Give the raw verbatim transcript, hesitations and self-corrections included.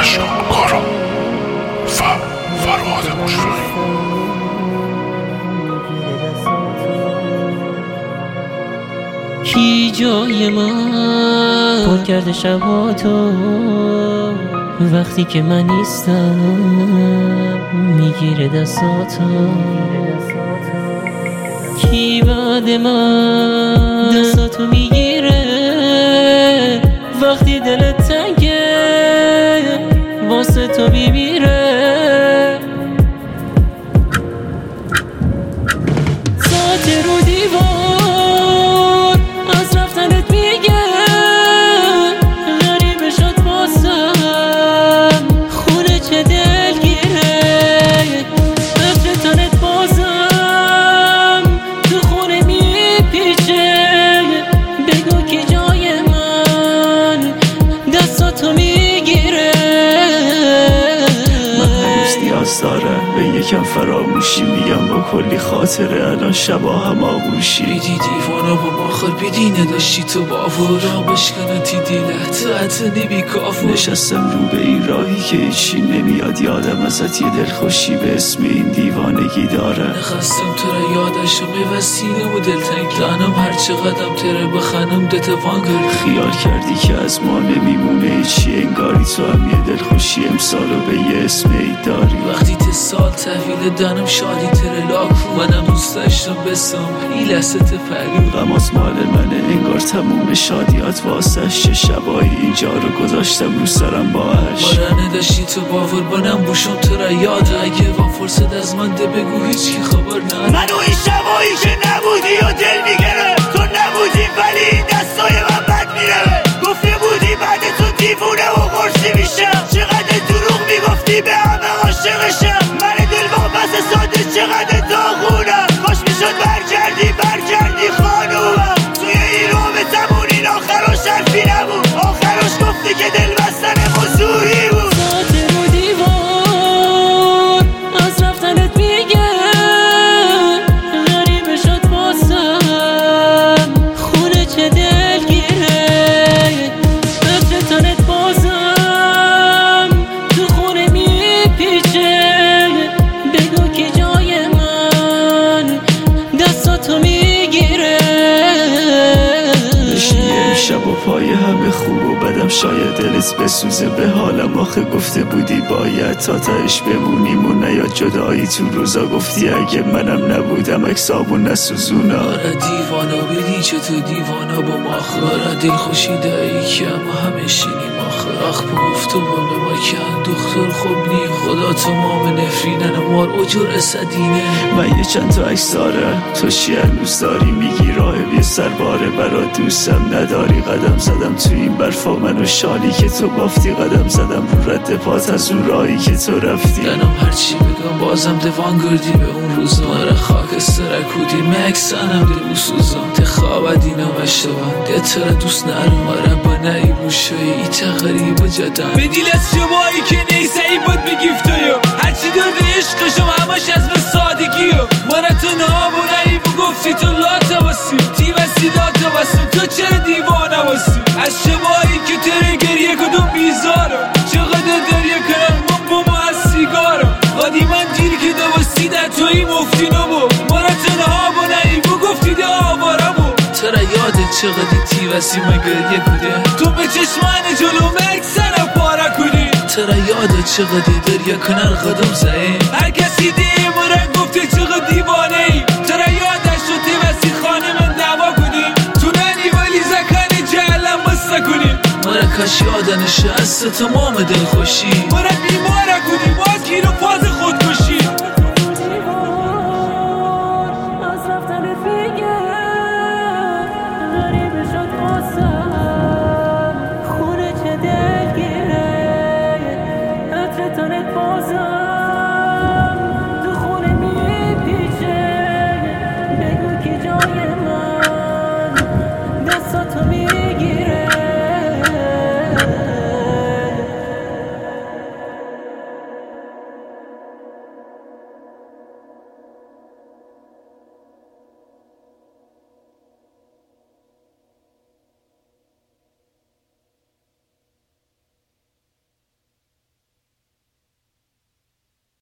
اشکان کارا و فرهاد مشفقی. کی جای من پر کرده شباتو وقتی که من نیستم میگیره دستاتو. کی بعد من دستاتو میگیره وقتی دلت تنگه واسه تو میمیره. ساعت رو دیوار از رفتنت میگه غریبه شد بازم خونه چه دلگیره. عطر تنت بازم تو خونه میپیچه بگو که جای من دستاتو میگیره. من هنوز نیاز دارم به یکم فراموشی، میگم با کلی خاطره الان شبا هم آغوشی. بیدی دیوانا با ما خال بیدی نداشتی تو باورا بشکنتی دیلت حتی نبی کافو. نشستم رو به این راهی که هیچی نمیاد یادم ازت یه دلخوشی به اسم این دیوانگی دارم. نخواستم تو را یادش و میوستینم و دلتنگ دانم هرچه قدم تره بخنم دتوان کرد. خیال کردی که از ما نمیمونه هیچی انگاری تو هم یه دلخوشی امسالو به یه اسم عید داری. وقتی ته سال تحویل دانم شادی تره لاکو منم دوست داشتم بسم این لحظه پلو. غمات مال منه انگار تموم شادیات واسش چه شبایی اینجا رو گذاشتم رو سرم باش. ماره نداشتی تو باور بنم بوشم تو را یاده اگه با فرصت از من ده بگو هیچ کی خبر نه. من و این شبایی که نبودی و دل میگره تو نبودی ولی این دستای من بد میره. گفته بودی بعد تو دیوونه و قرصی میشم چقدر دروغ میگفتی به همه عاشقشم. من دل واپس ساده چقدر داغونم کاش میشد برگردی برگردی خانومم. توی این رابطمون این آخراش حرفی نبود آخراش گفتی که دل بستن موضوعی بود. ساعت رو دیوار از رفتنت میگه غریبه شد بازم خونه چه دلگیره. عطر تنت بازم تو خونه میپیچه بگو که جای من دستاتو میگیره. بشینیم شب و پای همه خوب و بدم شاید دلت بسوزه به حالم آخه گفته بودی باید تا تهش بمونیم و نیاد جدایی تو روزا گفتی اگه منم نبودم اکسابو نسوزونا. آره دیوانا بیدی چه تو دیوانا با ماخه آره دل خوشی دایی که اما همه شینیم آخه اخ بگفتم به ما کن دختر خوب نی خدا تمام نفرینن مار اجور اسدینه. من یه چند تا عکس دارم تو چی هنوز داری میگی راهب یه سرباره برات دوستم نداری. قدم زدم تو این برفا منو شالی که تو بافتی قدم زدم رو رد پات از اون راهی که تو رفتی. دنم هرچی بگم بازم دوان گردی به اون روز مره خاک سرکودی مکسنم ده بسوزم ده خواب دینم اشتوان ده تره دوست نرم مره با نایی بوشایی ای تقریب جدن به دیل از شبایی که نیسه ای بود بگیفتویو هرچی درده عشقشم همش از به سادگیو مره تو نابونایی بگفتی تو لاتا باسی تی وسی داتا باسم تو چرا دیوانه باسی از شبایی که تره گریه کدوم بیزارم چقدر دریا کنم من بوم از سیگارم قدی من دیر که دوستی در توی مفتی نبو مره تنها بونایی بگفتی ده آوارم بو ترا یاده چقدر تی وسی من گریه کده تو به چشمان جلو مکسن پارا کنی. ترا یاده چقدر دریا کنر قدم زهیم هر کسی دیه مرن گفته چقدر دیوانه ای. ترا یاده شد تی وسی خانه من دعوا کنی تو ننی ولی زکانی جهلم بسته کنی. مره کاش یادنشه از تمام دل خوشی مره بیمار